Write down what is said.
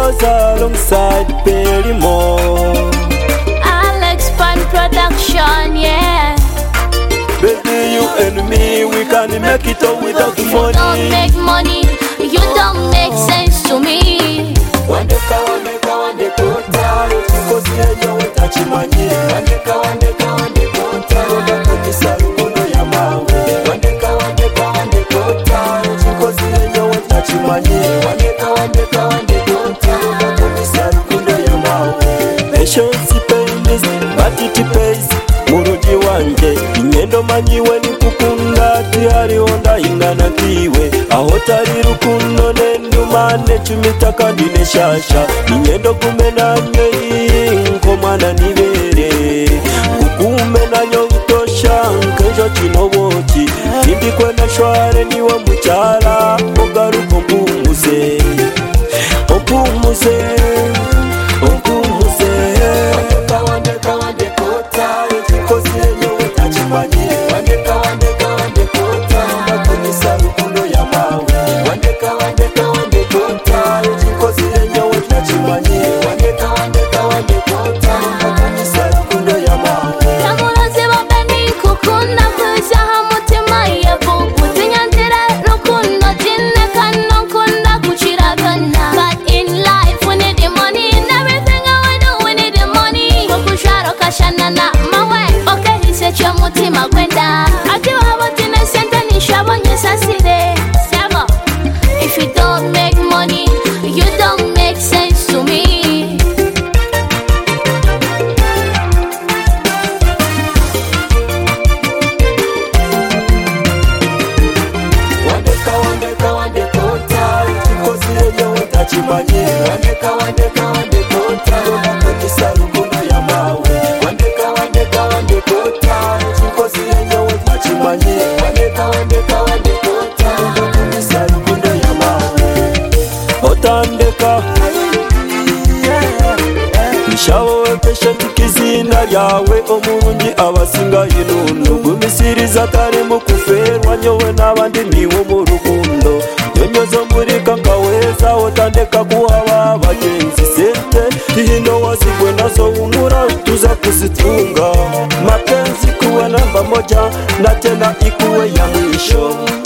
Boss alongside Perry Moore. Alex Pan Production, yeah. Baby, you and me, we can make it all without You money. don't make money, you don't make sense to me. Wandeka kota, because you want touch money. Wandeka kota, kutisa rukundo ya mawe. Wandeka kota, because you want touch money. Wandeka kota, kutisa rukundo ya mawe. Patience pains, but it pays. Muruji wanje, ingendo manyiwe ni kukunda. Tihari onda ingana kiwe. Aho tari rukundo nendumane chumita kandi neshasha. Ingendo kumena nyeyi, nkomana nibere. Kukumena nyongutosha, nkejo chinobochi. Hindi kwena shware niwe mchala. Ogaruko mpumuze, mpumuze. If you don't make money, you don't make sense to me. Otandeka nishawowe patient kizina lyawe omulungi abasinga inundu gumisiriza tarimo kuferwa nyowe n'abandi niwo mu rukundo nyonyoza omurika nkaweza otandeka kuhaba abagenzi sente hino wasigwe nazo umura tuza kuzitunga mapenzi kuwa namba moja na tena ikuwe ya mwisho.